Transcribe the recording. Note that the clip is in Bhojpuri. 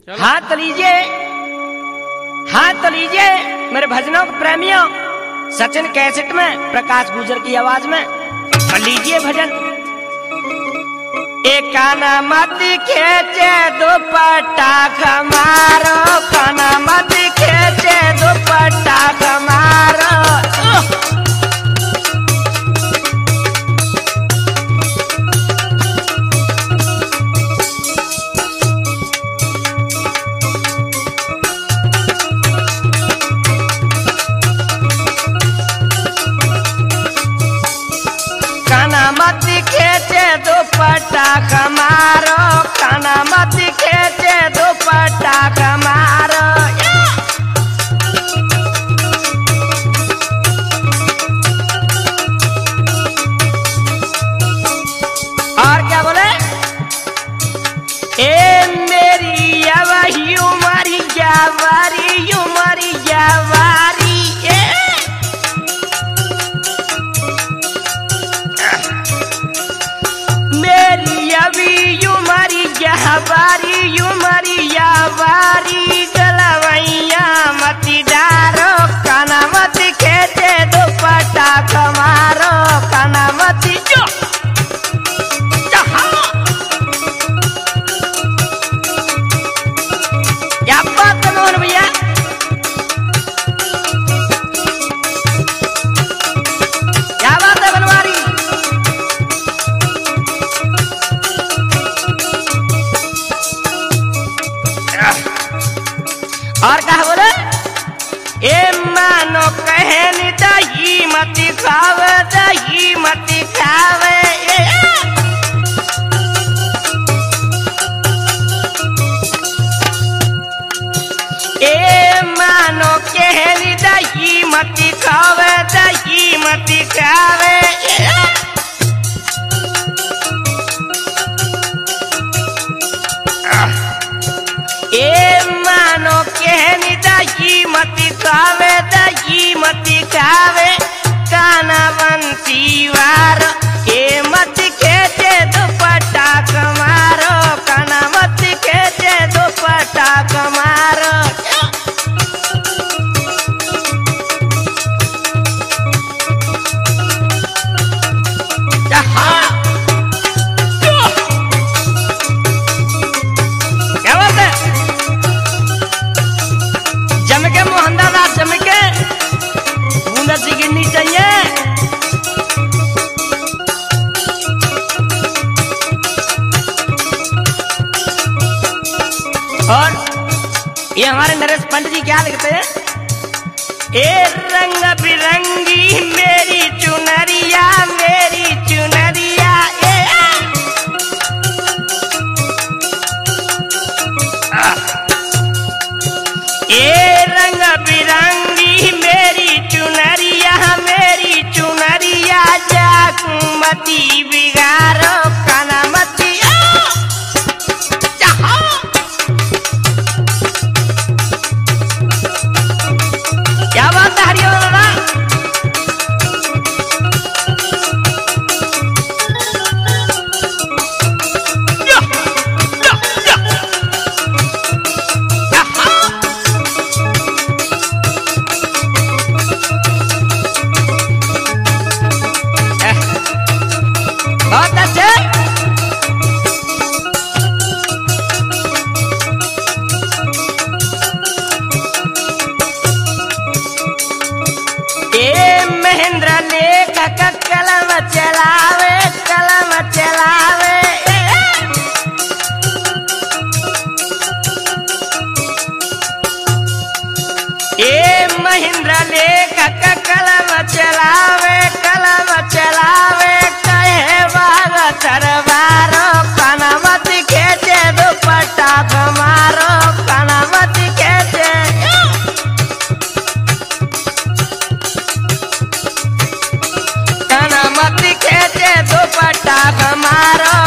हाथ लीजिए मेरे भजनों के प्रेमियों, सचिन कैसेट में प्रकाश गुजर की आवाज में लीजिए भजन। एक काना मत खेचे दुपट्टा खमारो, काना मत खेचे दुपट्टा खमारो। मत खेचे दुपट्टा खमारो, खाना मत खेचे दुपट्टा खमारो। और क्या बोले? ए मेरी यही उमरी जावारी, उमरी जावारी। बारी युमरिया बारी गलवैया मती डारो, काना मत खेचे दुपट्टा खमारो, काना मती जो क्या बात है मोहन भैया। क्या बात है बनवारी। और कहा बोले? ए मानो कहनी दही मत खावे, दही मत खावे। ए मानो कहनी दही मत खावे, दही मत खावे। कहनी दही मत खावे, दही मत खावे। काना बंसी वार ए मत खेचे दुपट्टा कमारो, काना मत खेचे दुपट्टा कमारो। गिरनी चाहिए। और ये हमारे नरेश पंडित जी क्या लिखते हैं? ए रंग बिरंगी मेरी चुनरिया, मेरी चुनरिया। ए रंग बिरंगी मेरी चुनरिया, मेरी चुनरिया। जाकुमती बिगारो, काना मती क्या बात है हरिओम दादा। बहुत अच्छे। ए महेंद्र लेखक कलम चलावे, कलम चलावे। ए महेंद्र लेखक कलम चलावे, कलम चलावे। कहे बाग सरवारो, काना मत खेचे दुपट्टा खमारो, काना मत खेचे। काना मत खेचे दुपट्टा खमारो।